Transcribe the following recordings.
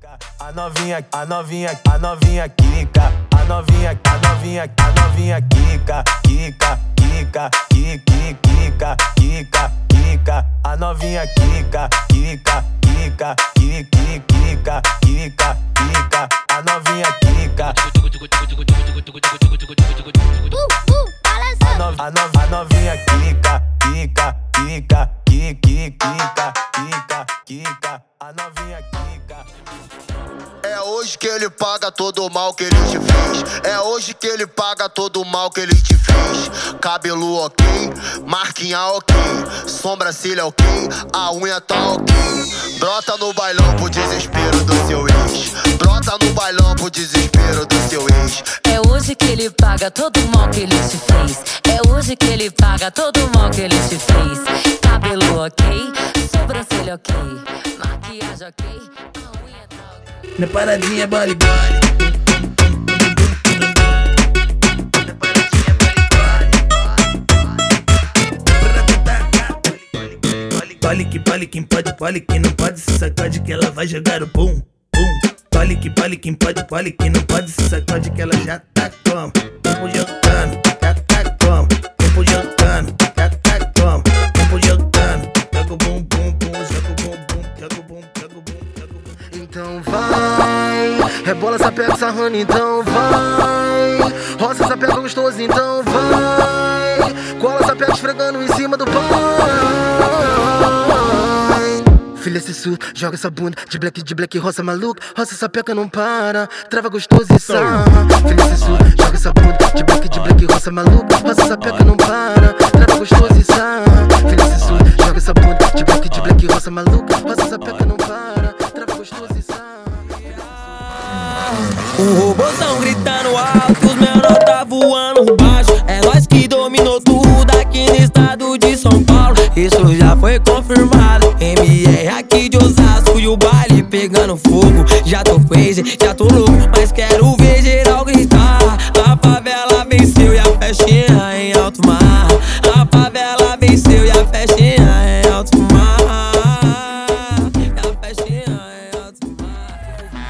A novinha quica, a novinha quica, a novinha quica, quica, a novinha quica, a novinha quica. A novinha quica, a novinha quica. É hoje que ele paga todo o mal que ele te fez. É hoje que ele paga todo o mal que ele te fez. Cabelo ok, marquinha ok, sobrancelha ok, a unha tá ok. Brota no bailão pro desespero do seu ex. Brota no bailão pro desespero do seu ex. É hoje que ele paga todo o mal que ele te fez. É hoje que ele paga todo o mal que ele te fez. Cabelo ok, sobrancelha ok, maquiagem ok, a unha tá ok. Na paradinha bali. Pole quem pode, pole quem não pode, se sacode que ela vai jogar o bum, bum. Pole quem pode, pole quem não pode, se sacode que ela já tá como. Tempo jogando, já tá como. Tempo jogando, já tá como. Tempo jogando, joga o bum, bum, bum, joga o bum, bum, joga o bum, joga o bum, joga o bum. Então vai, rebola, sapeca, sarrando, então vai. Roça, sapeca gostoso, então vai. Cola, sapeca esfregando em cima do pão. Filha, se surra, joga essa bunda de black, roça maluca. Roça, sapeca, não para, trava gostoso e sarra. Filha, se surra, joga essa bunda de black, roça maluca. Roça, sapeca, não para, trava gostoso e sarra. Filha, se surra, joga essa bunda de black, roça maluca. Roça, sapeca, não para, trava gostoso e sarra. O robôzão gritando alto, os menor tá voando baixo. É nós que dominou tudo aqui no estado de São Paulo. Isso já foi confirmado. MR aqui de Osasco e o baile pegando fogo. Já tô crazy, já tô louco, mas quero ver geral gritar. A favela venceu e a festinha em alto mar. A favela venceu e a festinha em alto mar. E a festinha em alto mar.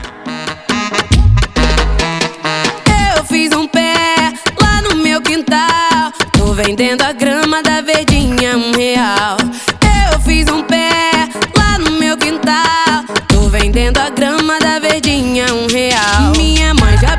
Eu fiz um pé lá no meu quintal, tô vendendo a grama da verdinha R$1. Eu fiz um pé lá no meu quintal, tô vendendo a grama da verdinha R$1. Minha mãe já